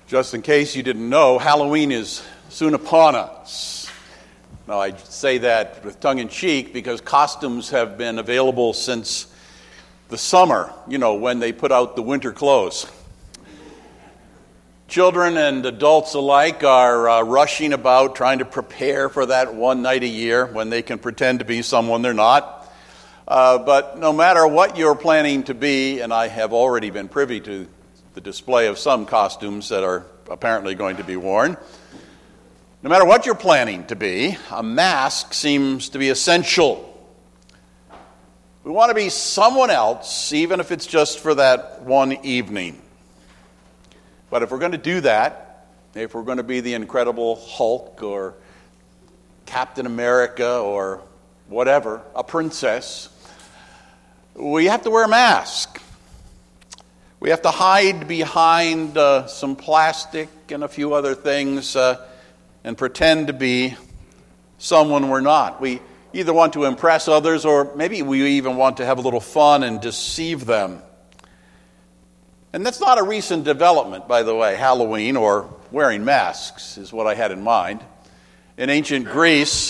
Just in case you didn't know, Halloween is soon upon us. Now, I say that with tongue-in-cheek because costumes have been available since the summer, when they put out the winter clothes. Children and adults alike are rushing about trying to prepare for that one night a year when they can pretend to be someone they're not. But no matter what you're planning to be, and I have already been privy to the display of some costumes that are apparently going to be worn. No matter what you're planning to be, a mask seems to be essential. We want to be someone else, even if it's just for that one evening. But if we're going to do that, if we're going to be the Incredible Hulk or Captain America or whatever, a princess, we have to wear a mask. We have to hide behind some plastic and a few other things and pretend to be someone we're not. We either want to impress others or maybe we even want to have a little fun and deceive them. And that's not a recent development, by the way. Halloween or wearing masks is what I had in mind. In ancient Greece,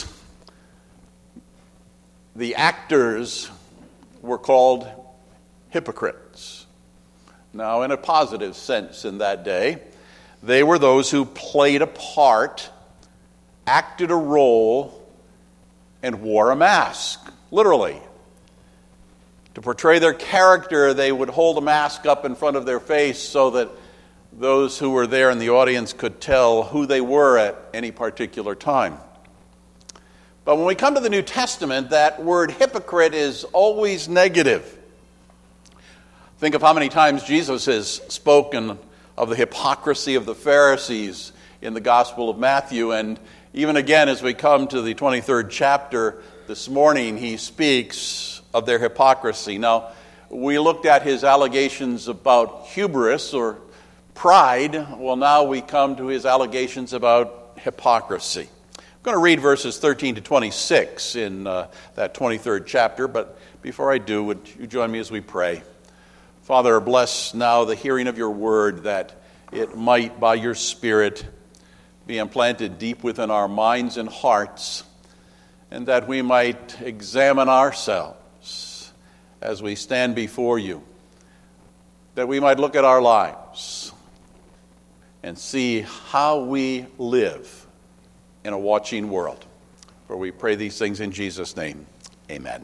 the actors were called hypocrites. Now, in a positive sense in that day, they were those who played a part, acted a role, and wore a mask, literally. To portray their character, they would hold a mask up in front of their face so that those who were there in the audience could tell who they were at any particular time. But when we come to the New Testament, that word hypocrite is always negative. Think of how many times Jesus has spoken of the hypocrisy of the Pharisees in the Gospel of Matthew. And even again, as we come to the 23rd chapter this morning, he speaks of their hypocrisy. Now, we looked at his allegations about hubris or pride. Well, now we come to his allegations about hypocrisy. I'm going to read verses 13 to 26 in that 23rd chapter. But before I do, would you join me as we pray? Father, bless now the hearing of your word, that it might, by your Spirit, be implanted deep within our minds and hearts, and that we might examine ourselves as we stand before you, that we might look at our lives and see how we live in a watching world. For we pray these things in Jesus' name. Amen.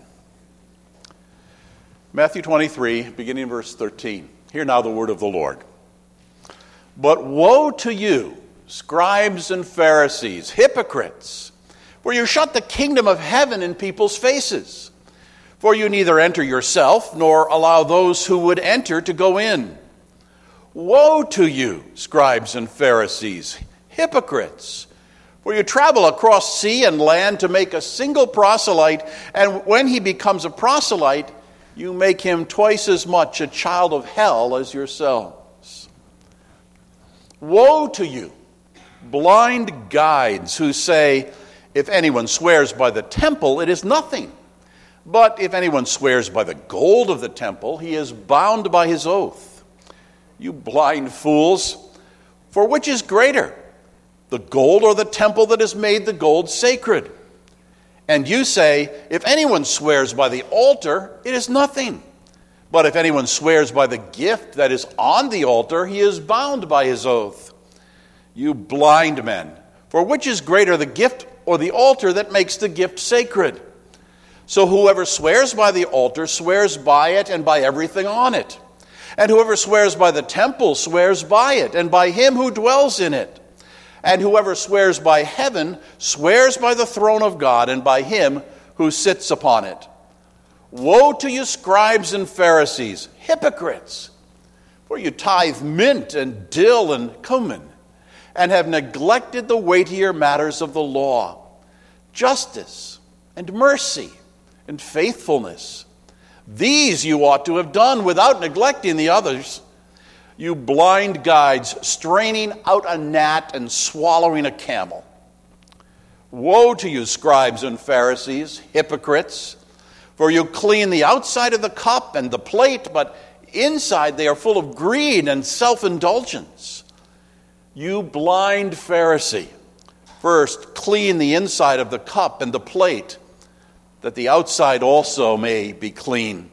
Matthew 23, beginning in verse 13. Hear now the word of the Lord. But woe to you, scribes and Pharisees, hypocrites, for you shut the kingdom of heaven in people's faces. For you neither enter yourself, nor allow those who would enter to go in. Woe to you, scribes and Pharisees, hypocrites, for you travel across sea and land to make a single proselyte, and when he becomes a proselyte, you make him twice as much a child of hell as yourselves. Woe to you, blind guides who say, if anyone swears by the temple, it is nothing. But if anyone swears by the gold of the temple, he is bound by his oath. You blind fools, for which is greater, the gold or the temple that has made the gold sacred? And you say, if anyone swears by the altar, it is nothing. But if anyone swears by the gift that is on the altar, he is bound by his oath. You blind men, for which is greater, the gift or the altar that makes the gift sacred? So whoever swears by the altar swears by it and by everything on it. And whoever swears by the temple swears by it and by him who dwells in it. And whoever swears by heaven swears by the throne of God and by him who sits upon it. Woe to you, scribes and Pharisees, hypocrites! For you tithe mint and dill and cumin, and have neglected the weightier matters of the law, justice and mercy and faithfulness. These you ought to have done without neglecting the others. You blind guides, straining out a gnat and swallowing a camel. Woe to you, scribes and Pharisees, hypocrites! For you clean the outside of the cup and the plate, but inside they are full of greed and self-indulgence. You blind Pharisee, first clean the inside of the cup and the plate, that the outside also may be clean.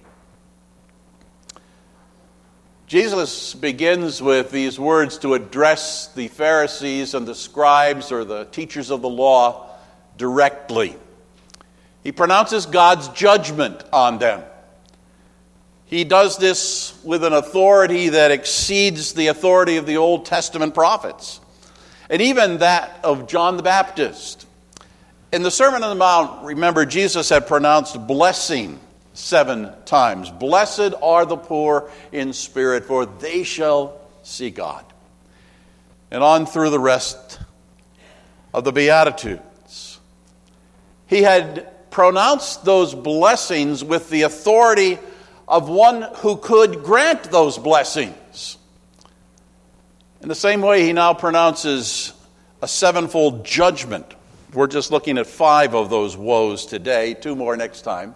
Jesus begins with these words to address the Pharisees and the scribes or the teachers of the law directly. He pronounces God's judgment on them. He does this with an authority that exceeds the authority of the Old Testament prophets, and even that of John the Baptist. In the Sermon on the Mount, remember, Jesus had pronounced blessing 7 times. Blessed are the poor in spirit, for they shall see God. And on through the rest of the Beatitudes. He had pronounced those blessings with the authority of one who could grant those blessings. In the same way, he now pronounces a 7-fold judgment. We're just looking at 5 of those woes today, 2 more next time.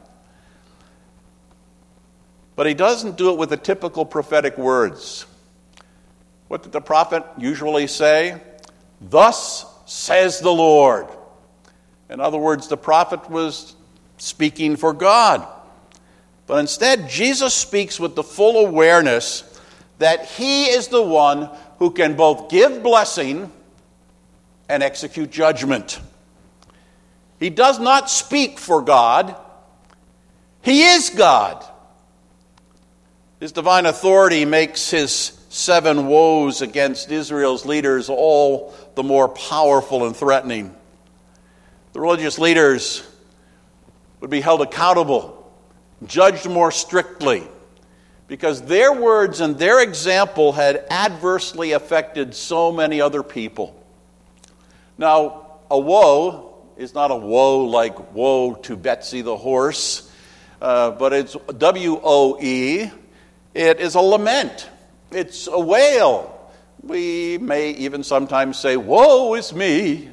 But he doesn't do it with the typical prophetic words. What did the prophet usually say? Thus says the Lord. In other words, the prophet was speaking for God. But instead, Jesus speaks with the full awareness that he is the one who can both give blessing and execute judgment. He does not speak for God. He is God. His divine authority makes his 7 woes against Israel's leaders all the more powerful and threatening. The religious leaders would be held accountable, judged more strictly, because their words and their example had adversely affected so many other people. Now, a woe is not a woe like woe to Betsy the horse, but it's W-O-E. It is a lament. It's a wail. We may even sometimes say, woe is me.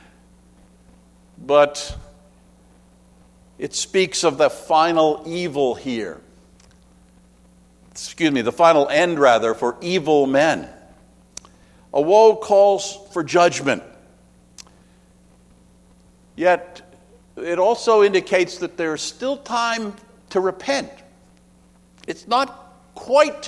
But it speaks of the final evil here. The final end, rather, for evil men. A woe calls for judgment. Yet, it also indicates that there's still time to repent. It's not quite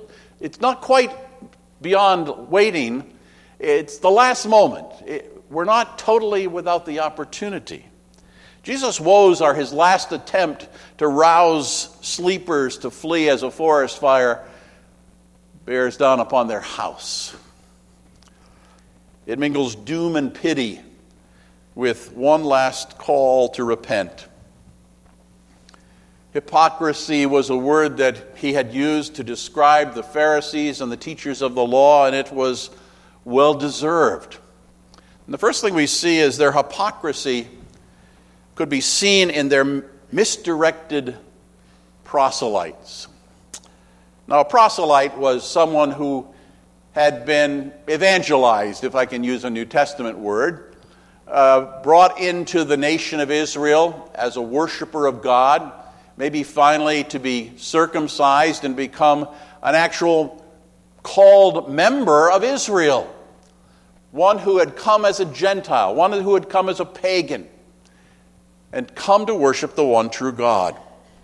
beyond waiting. It's the last moment. We're not totally without the opportunity. Jesus' woes are his last attempt to rouse sleepers to flee as a forest fire bears down upon their house. It mingles doom and pity with one last call to repent. Hypocrisy was a word that he had used to describe the Pharisees and the teachers of the law, and it was well-deserved. And the first thing we see is their hypocrisy could be seen in their misdirected proselytes. Now, a proselyte was someone who had been evangelized, if I can use a New Testament word, brought into the nation of Israel as a worshiper of God, maybe finally to be circumcised and become an actual called member of Israel. One who had come as a Gentile, one who had come as a pagan, and come to worship the one true God.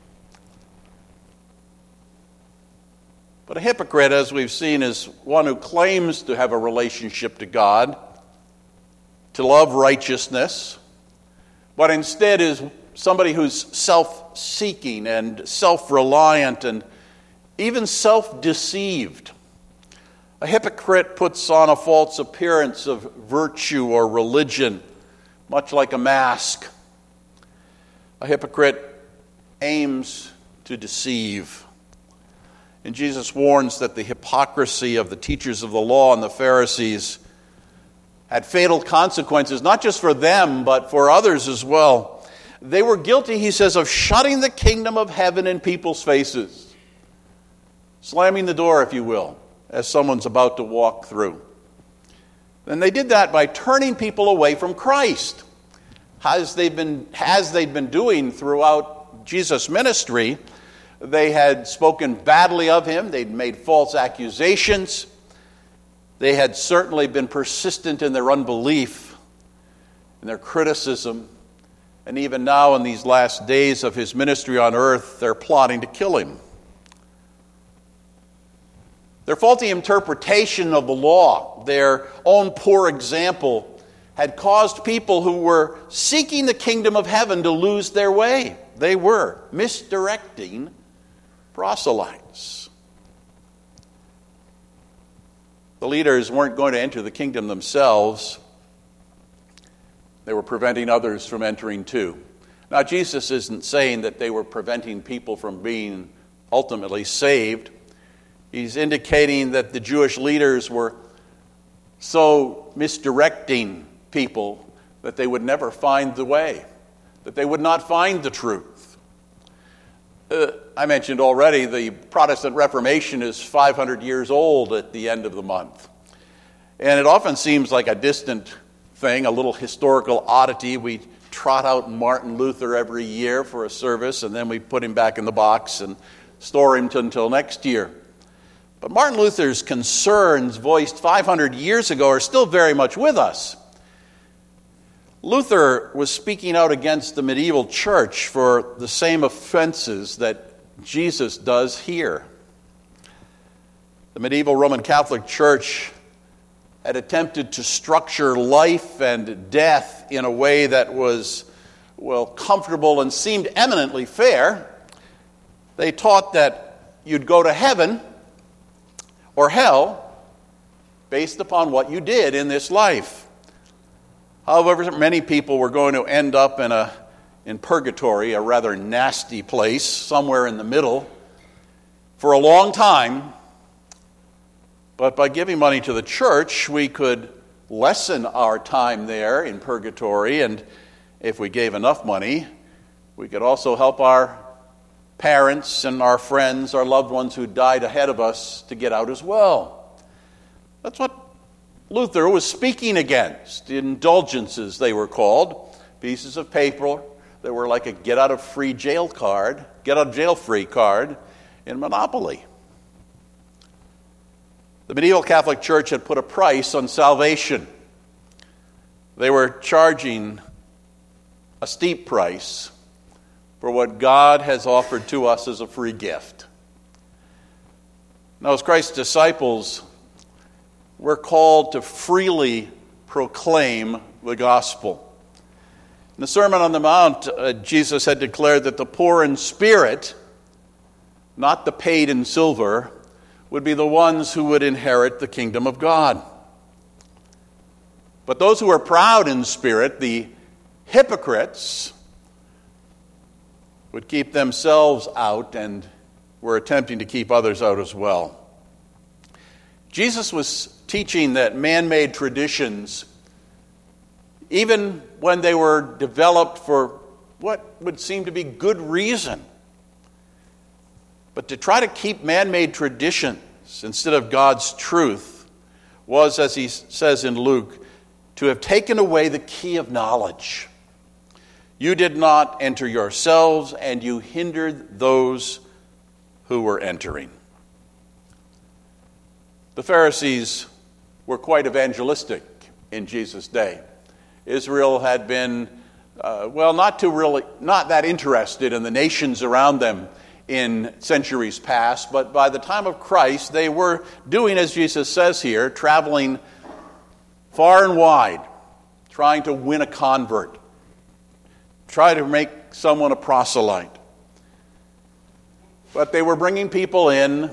But a hypocrite, as we've seen, is one who claims to have a relationship to God, to love righteousness, but instead is somebody who's self-seeking and self-reliant and even self-deceived. A hypocrite puts on a false appearance of virtue or religion, much like a mask. A hypocrite aims to deceive. And Jesus warns that the hypocrisy of the teachers of the law and the Pharisees had fatal consequences, not just for them, but for others as well. They were guilty, he says, of shutting the kingdom of heaven in people's faces. Slamming the door, if you will, as someone's about to walk through. And they did that by turning people away from Christ. As they'd been doing throughout Jesus' ministry, they had spoken badly of him. They'd made false accusations. They had certainly been persistent in their unbelief, in their criticism, and even now in these last days of his ministry on earth, they're plotting to kill him. Their faulty interpretation of the law, their own poor example, had caused people who were seeking the kingdom of heaven to lose their way. They were misdirecting proselytes. The leaders weren't going to enter the kingdom themselves. They were preventing others from entering too. Now, Jesus isn't saying that they were preventing people from being ultimately saved. He's indicating that the Jewish leaders were so misdirecting people that they would never find the way, that they would not find the truth. I mentioned already the Protestant Reformation is 500 years old at the end of the month. And it often seems like a distant thing, a little historical oddity. We trot out Martin Luther every year for a service, and then we put him back in the box and store him until next year. But Martin Luther's concerns voiced 500 years ago are still very much with us. Luther was speaking out against the medieval church for the same offenses that Jesus does here. The medieval Roman Catholic Church had attempted to structure life and death in a way that was, comfortable and seemed eminently fair. They taught that you'd go to heaven or hell based upon what you did in this life. However, many people were going to end up in purgatory, a rather nasty place, somewhere in the middle, for a long time. But by giving money to the church, we could lessen our time there in purgatory, and if we gave enough money, we could also help our parents and our friends, our loved ones who died ahead of us, to get out as well. That's what Luther was speaking against. Indulgences, they were called, pieces of paper that were like a get-out-of-jail-free card in Monopoly. The medieval Catholic Church had put a price on salvation. They were charging a steep price for what God has offered to us as a free gift. Now, as Christ's disciples, we're called to freely proclaim the gospel. In the Sermon on the Mount, Jesus had declared that the poor in spirit, not the paid in silver, would be the ones who would inherit the kingdom of God. But those who are proud in spirit, the hypocrites, would keep themselves out and were attempting to keep others out as well. Jesus was teaching that man-made traditions, even when they were developed for what would seem to be good reason, but to try to keep man-made traditions instead of God's truth was, as he says in Luke, to have taken away the key of knowledge. You did not enter yourselves, and you hindered those who were entering. The Pharisees were quite evangelistic in Jesus' day. Israel had been, not that interested in the nations around them in centuries past, but by the time of Christ, they were doing, as Jesus says here, traveling far and wide, trying to win a convert, try to make someone a proselyte. But they were bringing people in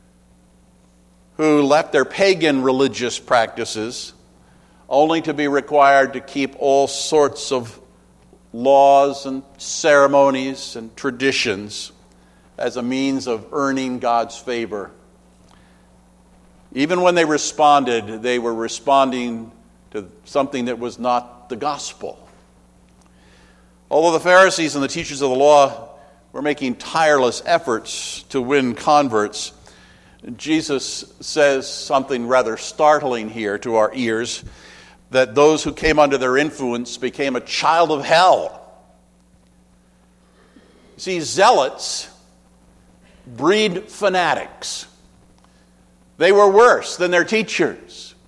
who left their pagan religious practices only to be required to keep all sorts of laws and ceremonies and traditions as a means of earning God's favor. Even when they responded, they were responding to something that was not the gospel. Although the Pharisees and the teachers of the law were making tireless efforts to win converts, Jesus says something rather startling here to our ears, that those who came under their influence became a child of hell. See, zealots breed fanatics. They were worse than their teachers.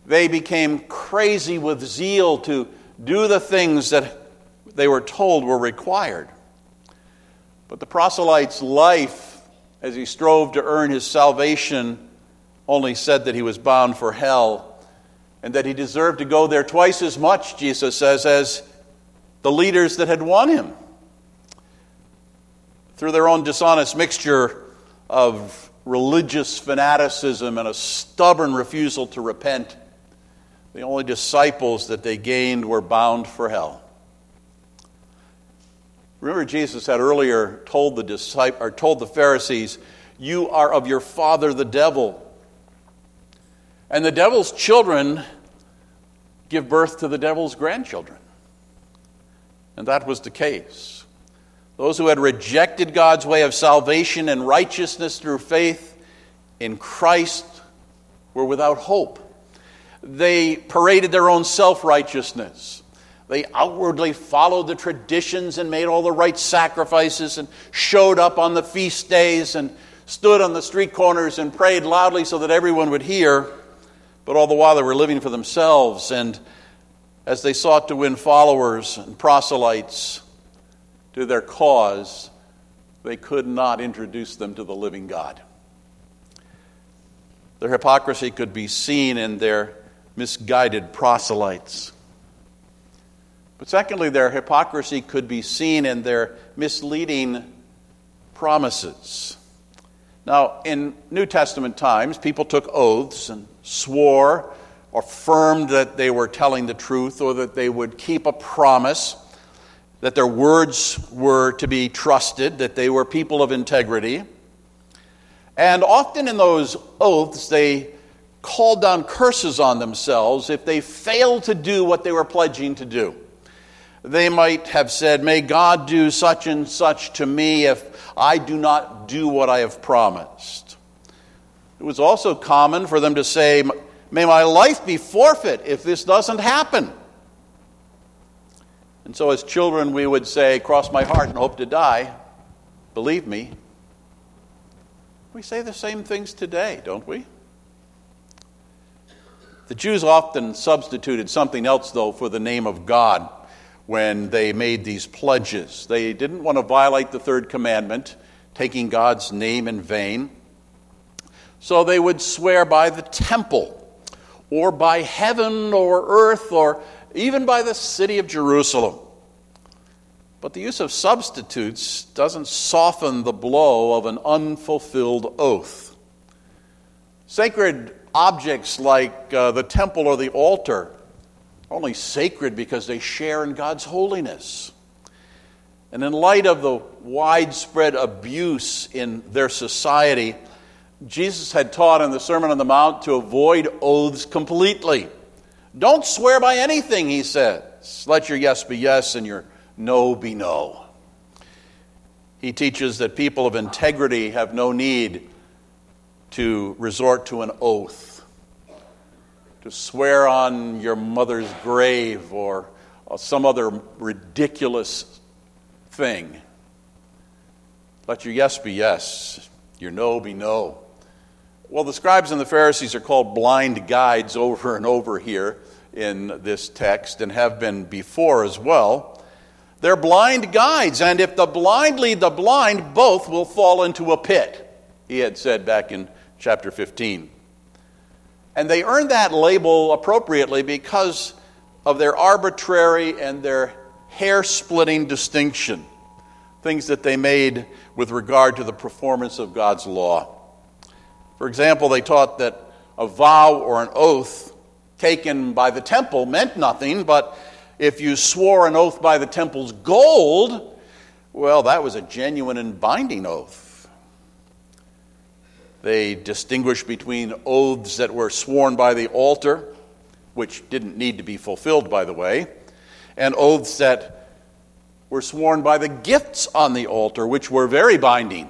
They became crazy with zeal to do the things that they were told were required. But the proselyte's life, as he strove to earn his salvation, only said that he was bound for hell and that he deserved to go there twice as much, Jesus says, as the leaders that had won him. Through their own dishonest mixture of religious fanaticism and a stubborn refusal to repent, the only disciples that they gained were bound for hell. Remember, Jesus had earlier told the Pharisees, "You are of your father the devil, and the devil's children give birth to the devil's grandchildren." And that was the case. Those who had rejected God's way of salvation and righteousness through faith in Christ were without hope. They paraded their own self-righteousness. They outwardly followed the traditions and made all the right sacrifices and showed up on the feast days and stood on the street corners and prayed loudly so that everyone would hear. But all the while they were living for themselves. And as they sought to win followers and proselytes to their cause, they could not introduce them to the living God. Their hypocrisy could be seen in their misguided proselytes. But secondly, their hypocrisy could be seen in their misleading promises. Now, in New Testament times, people took oaths and swore or affirmed that they were telling the truth or that they would keep a promise, that their words were to be trusted, that they were people of integrity. And often in those oaths, they called down curses on themselves if they failed to do what they were pledging to do. They might have said, "May God do such and such to me if I do not do what I have promised." It was also common for them to say, "May my life be forfeit if this doesn't happen." And so as children we would say, "Cross my heart and hope to die. Believe me." We say the same things today, don't we? The Jews often substituted something else, though, for the name of God when they made these pledges. They didn't want to violate the third commandment, taking God's name in vain. So they would swear by the temple, or by heaven or earth, or even by the city of Jerusalem. But the use of substitutes doesn't soften the blow of an unfulfilled oath. Sacred objects like the temple or the altar are only sacred because they share in God's holiness. And in light of the widespread abuse in their society, Jesus had taught in the Sermon on the Mount to avoid oaths completely. Don't swear by anything, he says. Let your yes be yes and your no be no. He teaches that people of integrity have no need to resort to an oath, to swear on your mother's grave or some other ridiculous thing. Let your yes be yes, your no be no. Well, the scribes and the Pharisees are called blind guides over and over here in this text and have been before as well. They're blind guides, and if the blind lead the blind, both will fall into a pit, he had said back in chapter 15. And they earned that label appropriately because of their arbitrary and their hair-splitting distinction, things that they made with regard to the performance of God's law. For example, they taught that a vow or an oath taken by the temple meant nothing, but if you swore an oath by the temple's gold, well, that was a genuine and binding oath. They distinguished between oaths that were sworn by the altar, which didn't need to be fulfilled, by the way, and oaths that were sworn by the gifts on the altar, which were very binding.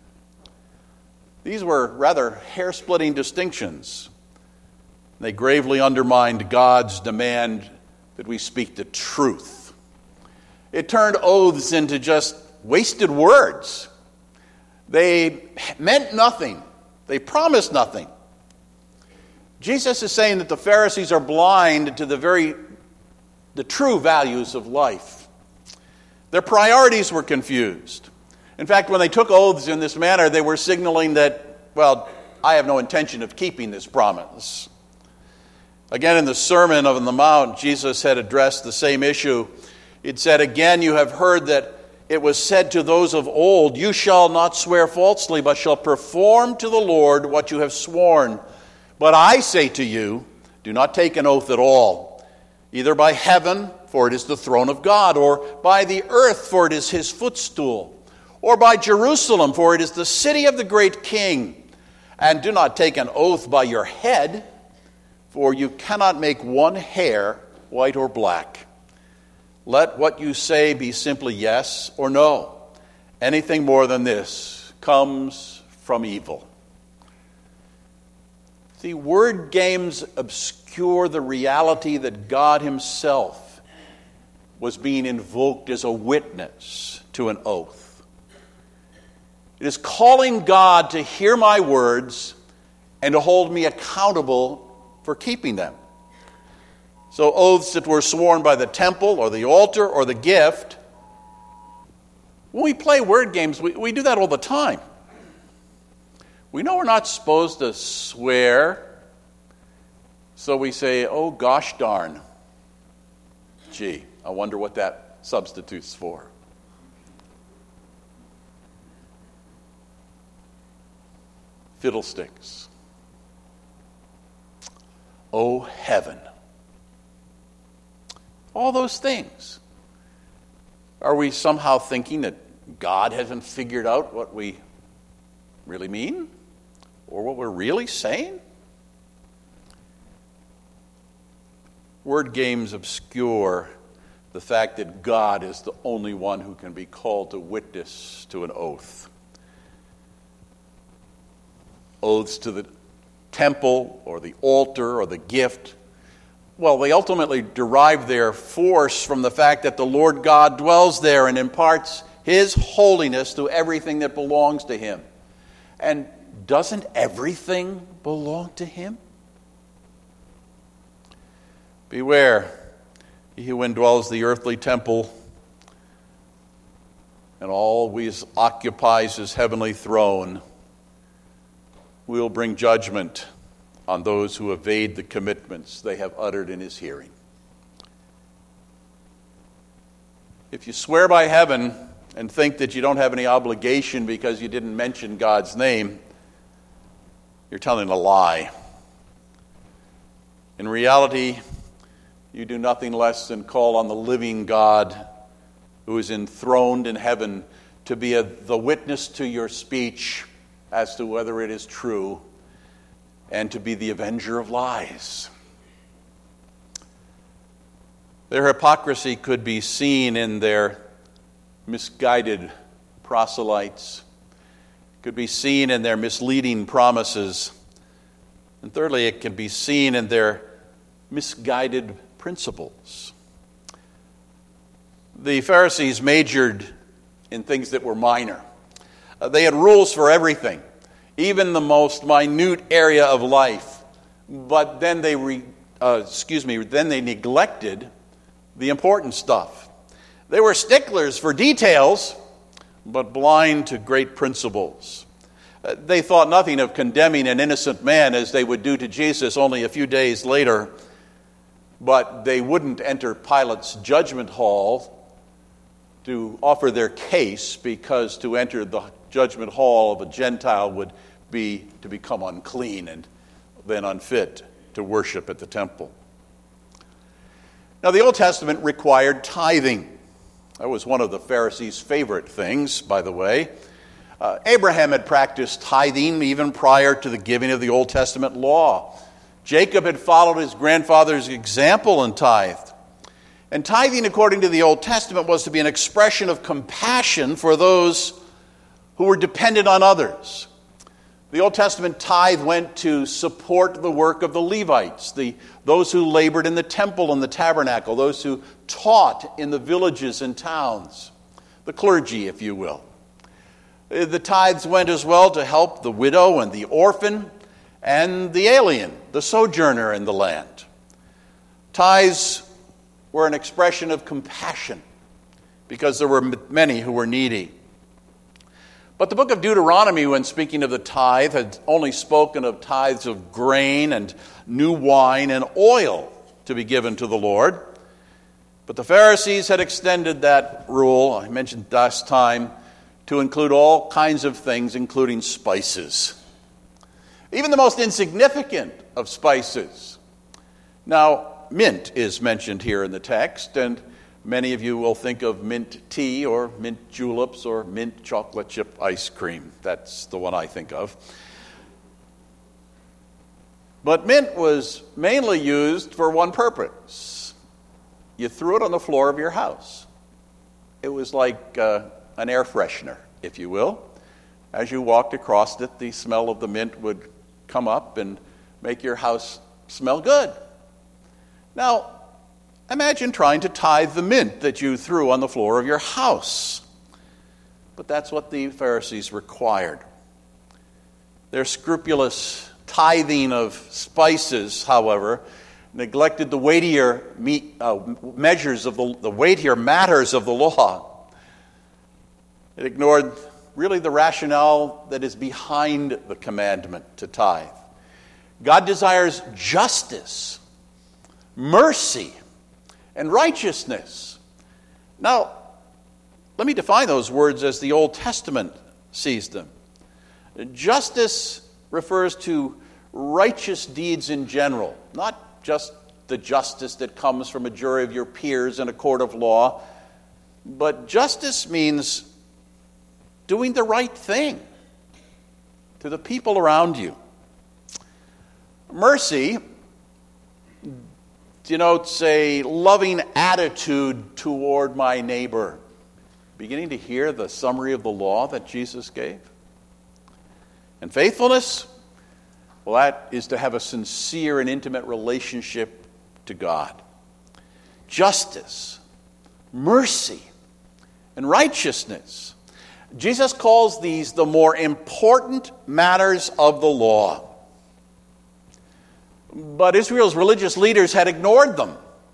These were rather hair-splitting distinctions. They gravely undermined God's demand that we speak the truth. It turned oaths into just wasted words. They meant nothing. They promised nothing. Jesus is saying that the Pharisees are blind to the true values of life. Their priorities were confused. In fact, when they took oaths in this manner, they were signaling that, well, I have no intention of keeping this promise. Again, in the Sermon on the Mount, Jesus had addressed the same issue. It said, "Again, you have heard that it was said to those of old, 'You shall not swear falsely, but shall perform to the Lord what you have sworn.' But I say to you, do not take an oath at all, either by heaven, for it is the throne of God, or by the earth, for it is his footstool, or by Jerusalem, for it is the city of the great king. And do not take an oath by your head, for you cannot make one hair white or black. Let what you say be simply yes or no. Anything more than this comes from evil." See, word games obscure the reality that God himself was being invoked as a witness to an oath. It is calling God to hear my words and to hold me accountable for keeping them. So oaths that were sworn by the temple or the altar or the gift, when we play word games, we do that all the time. We know we're not supposed to swear, so we say, "Oh, gosh darn. Gee, I wonder what that substitutes for." Fiddlesticks. Oh, heaven. All those things. Are we somehow thinking that God hasn't figured out what we really mean? Or what we're really saying? Word games obscure the fact that God is the only one who can be called to witness to an oath. Oaths to the temple or the altar or the gift, well, they ultimately derive their force from the fact that the Lord God dwells there and imparts his holiness to everything that belongs to him. And doesn't everything belong to him? Beware, he who indwells the earthly temple and always occupies his heavenly throne will bring judgment on those who evade the commitments they have uttered in his hearing. If you swear by heaven and think that you don't have any obligation because you didn't mention God's name, you're telling a lie. In reality, you do nothing less than call on the living God who is enthroned in heaven to be the witness to your speech as to whether it is true and to be the avenger of lies. Their hypocrisy could be seen in their misguided proselytes, could be seen in their misleading promises, and thirdly, it can be seen in their misguided principles. The Pharisees majored in things that were minor. They had rules for everything, even the most minute area of life. But then they neglected the important stuff. They were sticklers for details, but blind to great principles. They thought nothing of condemning an innocent man as they would do to Jesus only a few days later, but they wouldn't enter Pilate's judgment hall to offer their case, because to enter the judgment hall of a Gentile would be to become unclean and then unfit to worship at the temple. Now, the Old Testament required tithing. That was one of the Pharisees' favorite things, by the way. Abraham had practiced tithing even prior to the giving of the Old Testament law. Jacob had followed his grandfather's example and tithed. And tithing, according to the Old Testament, was to be an expression of compassion for those who were dependent on others. The Old Testament tithe went to support the work of the Levites, those who labored in the temple and the tabernacle, those who taught in the villages and towns, the clergy, if you will. The tithes went as well to help the widow and the orphan, and the alien, the sojourner in the land. Tithes were an expression of compassion because there were many who were needy. But the book of Deuteronomy, when speaking of the tithe, had only spoken of tithes of grain and new wine and oil to be given to the Lord. But the Pharisees had extended that rule, I mentioned last time, to include all kinds of things, including spices. Even the most insignificant of spices. Now, mint is mentioned here in the text, and many of you will think of mint tea or mint juleps or mint chocolate chip ice cream. That's the one I think of. But mint was mainly used for one purpose. You threw it on the floor of your house. It was like an air freshener, if you will. As you walked across it, the smell of the mint would come up and make your house smell good. Now, imagine trying to tithe the mint that you threw on the floor of your house. But that's what the Pharisees required. Their scrupulous tithing of spices, however, neglected the weightier measures of the weightier matters of the law. It ignored really the rationale that is behind the commandment to tithe. God desires justice, mercy, and righteousness. Now, let me define those words as the Old Testament sees them. Justice refers to righteous deeds in general, not just the justice that comes from a jury of your peers in a court of law, but justice means doing the right thing to the people around you. Mercy denotes a loving attitude toward my neighbor. Beginning to hear the summary of the law that Jesus gave? And faithfulness? Well, that is to have a sincere and intimate relationship to God. Justice, mercy, and righteousness. Jesus calls these the more important matters of the law. But Israel's religious leaders had ignored them.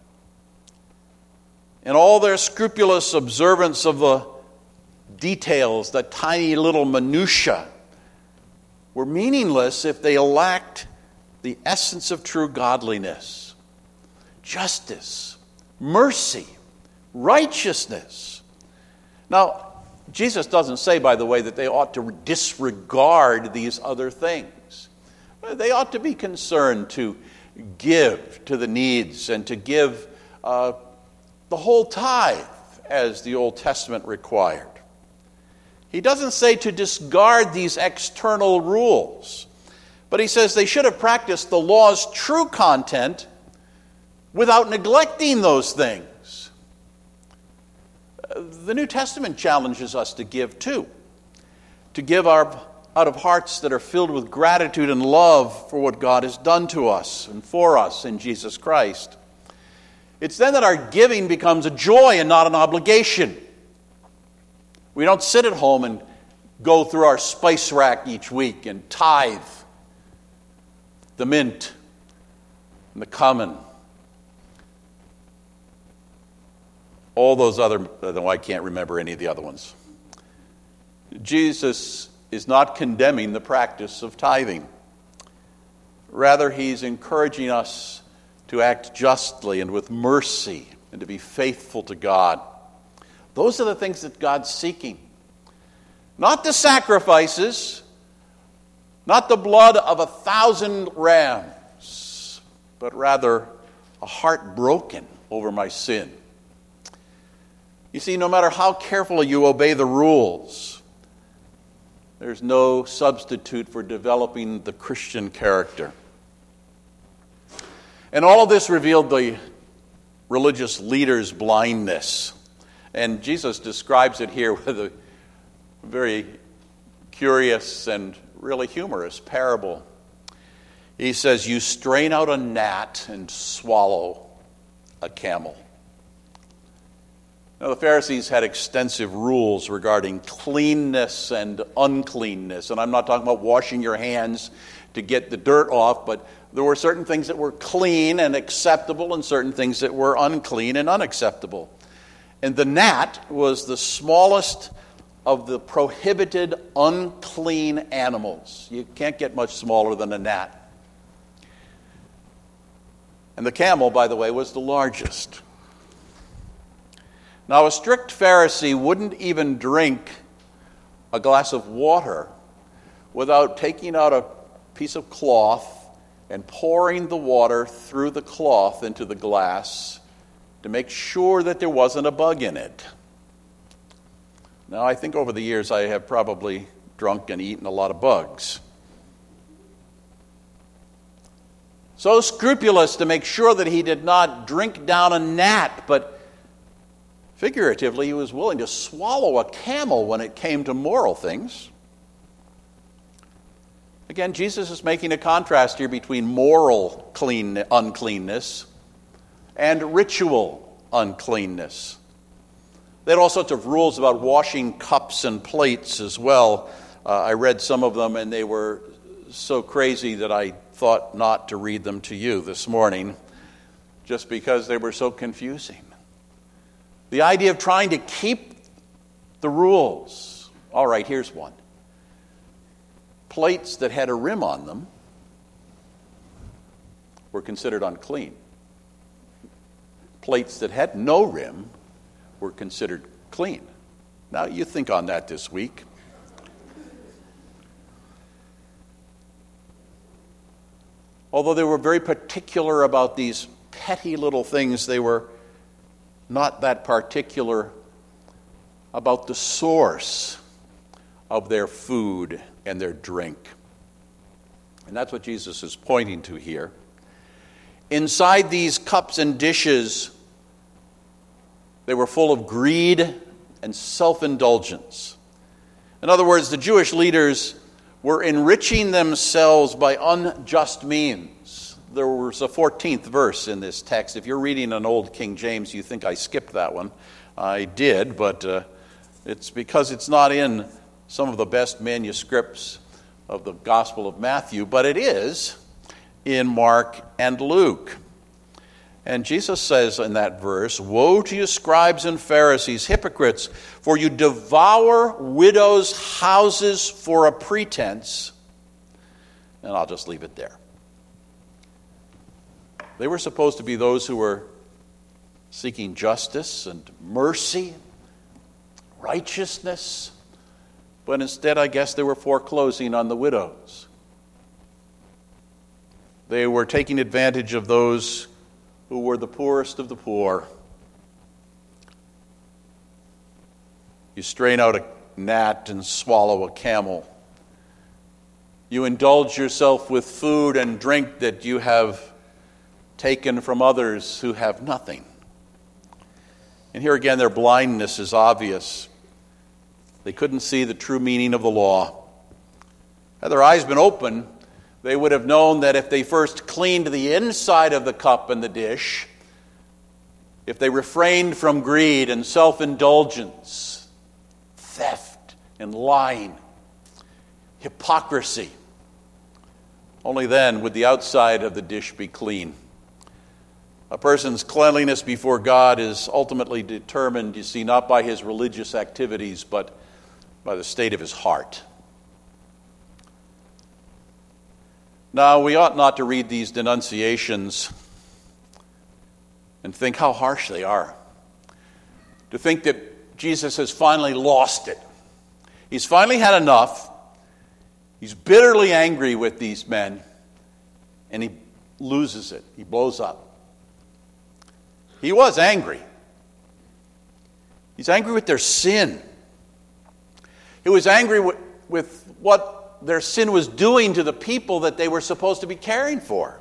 In all their scrupulous observance of the details, the tiny little minutiae, were meaningless if they lacked the essence of true godliness. Justice, mercy, righteousness. Now, Jesus doesn't say, by the way, that they ought to disregard these other things. They ought to be concerned to give to the needs and to give the whole tithe as the Old Testament required. He doesn't say to discard these external rules, but he says they should have practiced the law's true content without neglecting those things. The New Testament challenges us to give too, to give out of hearts that are filled with gratitude and love for what God has done to us and for us in Jesus Christ. It's then that our giving becomes a joy and not an obligation. We don't sit at home and go through our spice rack each week and tithe the mint and the cumin. All those other, I can't remember any of the other ones. Jesus is not condemning the practice of tithing. Rather, he's encouraging us to act justly and with mercy and to be faithful to God. Those are the things that God's seeking. Not the sacrifices, not the blood of 1,000 rams, but rather a heart broken over my sin. You see, no matter how carefully you obey the rules, there's no substitute for developing the Christian character. And all of this revealed the religious leaders' blindness. And Jesus describes it here with a very curious and really humorous parable. He says, you strain out a gnat and swallow a camel. Now, the Pharisees had extensive rules regarding cleanness and uncleanness. And I'm not talking about washing your hands to get the dirt off, but there were certain things that were clean and acceptable and certain things that were unclean and unacceptable. And the gnat was the smallest of the prohibited unclean animals. You can't get much smaller than a gnat. And the camel, by the way, was the largest. Now, a strict Pharisee wouldn't even drink a glass of water without taking out a piece of cloth and pouring the water through the cloth into the glass to make sure that there wasn't a bug in it. Now, I think over the years I have probably drunk and eaten a lot of bugs. So scrupulous to make sure that he did not drink down a gnat, but figuratively he was willing to swallow a camel when it came to moral things. Again, Jesus is making a contrast here between moral uncleanness and ritual uncleanness. They had all sorts of rules about washing cups and plates as well. I read some of them, and they were so crazy that I thought not to read them to you this morning, just because they were so confusing. The idea of trying to keep the rules. All right, here's one. Plates that had a rim on them were considered unclean. Plates that had no rim were considered clean. Now, you think on that this week. Although they were very particular about these petty little things, they were not that particular about the source of their food and their drink. And that's what Jesus is pointing to here. Inside these cups and dishes, they were full of greed and self-indulgence. In other words, the Jewish leaders were enriching themselves by unjust means. There was a 14th verse in this text. If you're reading an old King James, you think I skipped that one. I did, but it's because it's not in some of the best manuscripts of the Gospel of Matthew, but it is in Mark and Luke. And Jesus says in that verse, "Woe to you, scribes and Pharisees, hypocrites, for you devour widows' houses for a pretense." And I'll just leave it there. They were supposed to be those who were seeking justice and mercy, righteousness, but instead, I guess, they were foreclosing on the widows. They were taking advantage of those who were the poorest of the poor. You strain out a gnat and swallow a camel. You indulge yourself with food and drink that you have taken from others who have nothing. And here again, their blindness is obvious. They couldn't see the true meaning of the law. Had their eyes been open, they would have known that if they first cleaned the inside of the cup and the dish, if they refrained from greed and self-indulgence, theft and lying, hypocrisy, only then would the outside of the dish be clean. A person's cleanliness before God is ultimately determined, you see, not by his religious activities, but by the state of his heart. Now, we ought not to read these denunciations and think how harsh they are. To think that Jesus has finally lost it. He's finally had enough. He's bitterly angry with these men, and he loses it. He blows up. He was angry. He's angry with their sin. He was angry with what their sin was doing to the people that they were supposed to be caring for.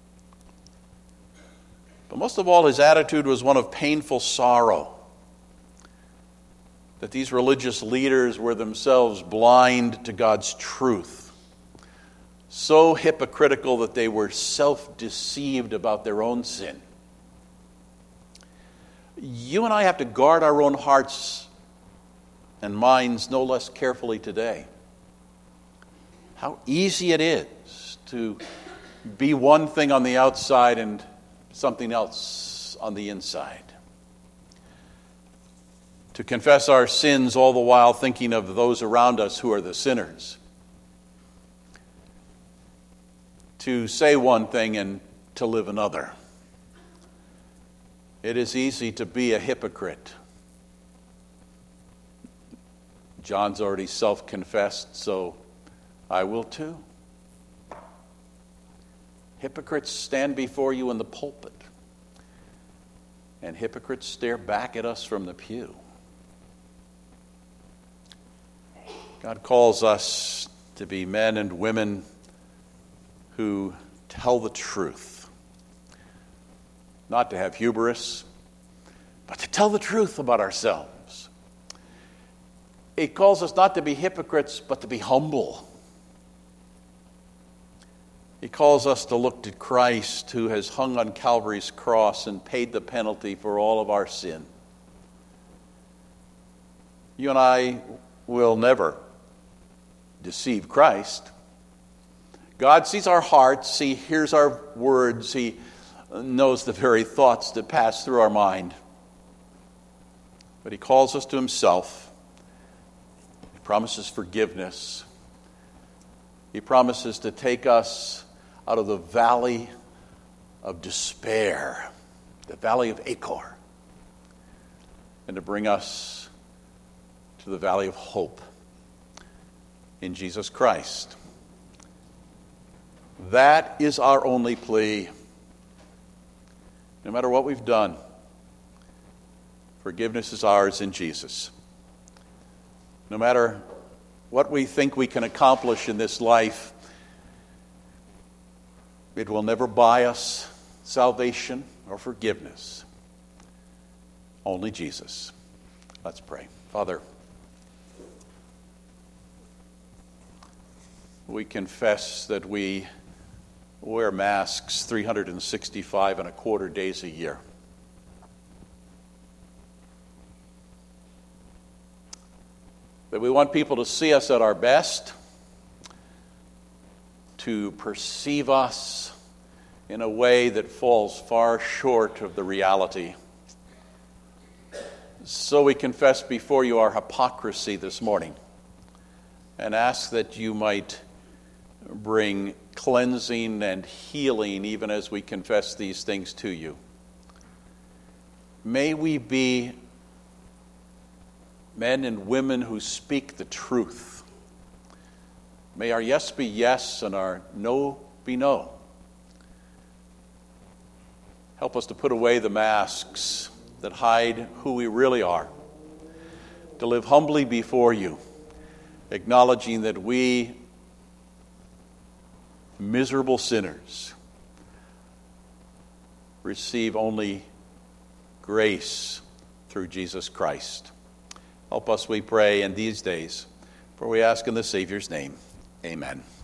But most of all, his attitude was one of painful sorrow. That these religious leaders were themselves blind to God's truth. So hypocritical that they were self-deceived about their own sin. You and I have to guard our own hearts and minds no less carefully today. How easy it is to be one thing on the outside and something else on the inside. To confess our sins all the while thinking of those around us who are the sinners. To say one thing and to live another. It is easy to be a hypocrite. John's already self-confessed, so I will too. Hypocrites stand before you in the pulpit, and hypocrites stare back at us from the pew. God calls us to be men and women who tell the truth. Not to have hubris, but to tell the truth about ourselves. It calls us not to be hypocrites, but to be humble. He calls us to look to Christ, who has hung on Calvary's cross and paid the penalty for all of our sin. You and I will never deceive Christ. God sees our hearts, He hears our words, He knows the very thoughts that pass through our mind. But He calls us to Himself. He promises forgiveness. He promises to take us out of the valley of despair, the valley of Achor, and to bring us to the valley of hope in Jesus Christ. That is our only plea. No matter what we've done, forgiveness is ours in Jesus. No matter what we think we can accomplish in this life, it will never buy us salvation or forgiveness. Only Jesus. Let's pray. Father, we confess that we wear masks 365 and a quarter days a year. That we want people to see us at our best, to perceive us in a way that falls far short of the reality. So we confess before you our hypocrisy this morning and ask that you might bring cleansing and healing even as we confess these things to you. May we be men and women who speak the truth. May our yes be yes and our no be no. Help us to put away the masks that hide who we really are, to live humbly before you, acknowledging that we, miserable sinners, receive only grace through Jesus Christ. Help us, we pray, in these days, for we ask in the Savior's name. Amen.